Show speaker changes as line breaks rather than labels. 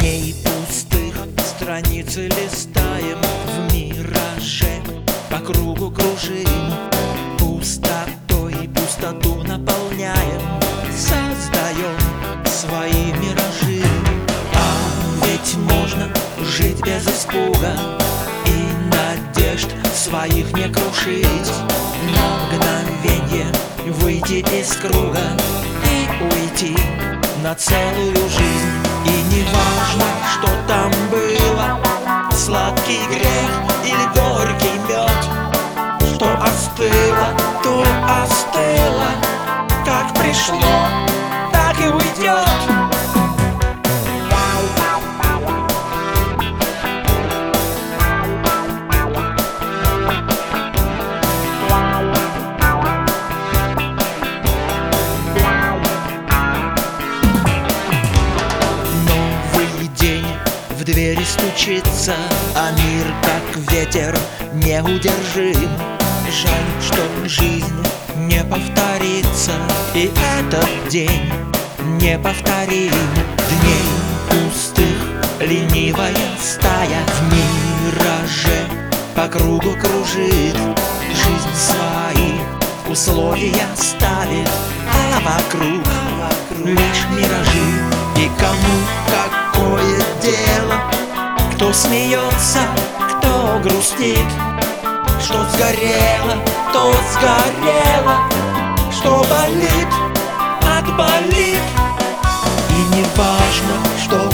Дней пустых страницы листаем, в мираже по кругу кружим, пустотой пустоту наполняем, создаем свои миражи. А ведь можно жить без испуга и надежд своих не крушить, на мгновенье выйти из круга и уйти на целую жизнь. И не важно, что там было, сладкий грех или горький мед, что остыло, то остыло, как пришло, так и уйдет. В двери стучится, а мир, как ветер, неудержим. Жаль, что жизнь не повторится, и этот день не повторим. Дней пустых ленивая стая в мираже по кругу кружит, жизнь свои условия ставит, а вокруг лишь миражи. И кому какое дело, кто смеется, кто грустит, что сгорело, то сгорело, что болит, отболит. И не важно, что